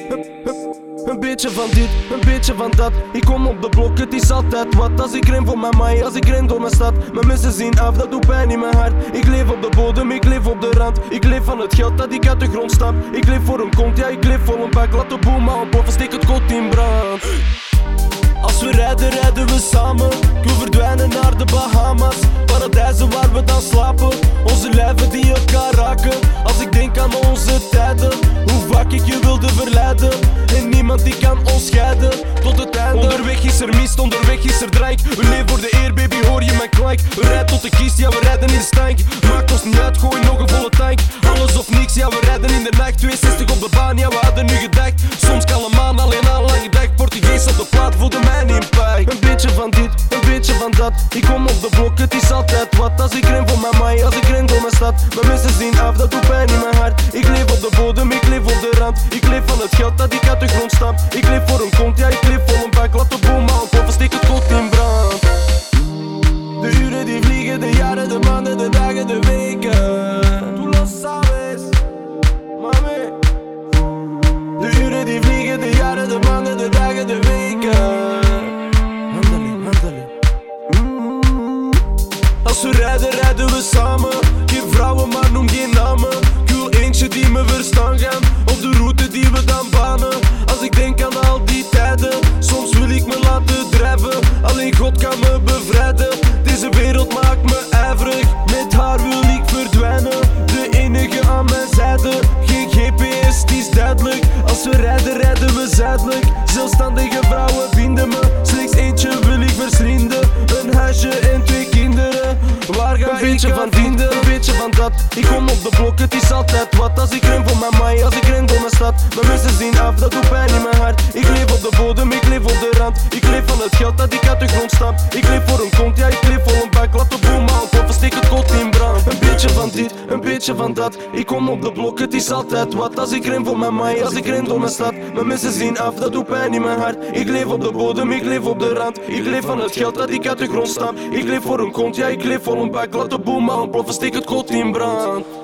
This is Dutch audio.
Een beetje van dit, een beetje van dat. Ik kom op de blok, het is altijd wat. Als ik ren voor mijn maai, als ik ren door mijn stad. Mijn mensen zien af, dat doet pijn in mijn hart. Ik leef op de bodem, ik leef op de rand. Ik leef van het geld dat ik uit de grond stamp. Ik leef voor een kont, ja ik leef vol een bak. Laat de boom maar ontploffen, steek het kot in brand. Als we rijden, rijden we samen. We verdwijnen naar de Bahamas. Paradijzen waar we dan slapen. Onze lijven die elkaar raken. Als ik denk aan onze tijden, hoe vaak ik je wilde verleiden. En niemand die kan ons scheiden tot het einde. Onderweg is er mist, onderweg is er drank. We leven voor de eer, baby, hoor je mijn klank. We rijden tot de kist, ja we rijden in de stank. Maakt ons niet uit, gooi nog een volle tank. Alles of niks, ja we rijden in de nacht. 62 op de baan, ja we hadden nu gedacht. Soms kan een maan alleen aan lange dag. Portugees op de plaat, voelde mijn impact. Een beetje van dit, een beetje van dat. Ik kom op de blok, het is altijd wat. Als ik ren voor mijn maai, als ik ren door mijn stad. Mijn mensen zien af, dat doet pijn in mijn hart. Ik leef op de bodem, ik leef op de rand. Ik leef van het geld dat ik uit de grond stamp. Ik leef voor een kont, ja ik leef vol een bak. Laat de boom maar ontploffen, steek het kot in brand. De uren die vliegen, de jaren, de maanden, de dagen, de weken. Tú lo sabes, mami. De uren die vliegen, de jaren, de maanden, de dagen, de weken. Handelen, handelen. Als we rijden, rijden we samen. Geen vrouwen, maar noem geen namen. Ik wil eentje die me verstaan gaan. Op de route die we dan banen. Als ik denk aan al die tijden, soms wil ik me laten drijven. Alleen God kan me bevrijden. Deze wereld maakt me ijverig. Met haar wil ik verdwijnen. De enige aan mijn zijde. Geen GPS, het is duidelijk. Als we rijden, rijden we zuidelijk. Zelfstandige vrouwen vinden me. Slechts eentje wil ik verslinden. Een huisje en 2 kinderen. Waar ga ik van vinden? Een beetje van dat. Ik kom op de blok, het is altijd wat. Als ik ren voor mijn maai, als ik ren door mijn stad. Mijn mensen zien af, dat doet pijn in mijn hart. Ik leef op de bodem, ik leef op de rand. Ik leef van het geld dat ik uit de grond stamp. Ik leef voor een kont, ja ik leef vol een bak. Laat de boom maar ontploffen, steek het kot in brand. Een beetje van dit, een beetje van dat. Ik kom op de blok, het is altijd wat. Als ik ren voor mijn maai, als ik ren door mijn stad. Mijn mensen zien af, dat doet pijn in mijn hart. Ik leef op de bodem, ik leef op de rand. Ik leef van het geld dat ik uit de grond stamp. Ik leef voor een kont, ja ik leef vol een bak. Laat de boom maar ontploffen, steek het kot in brand.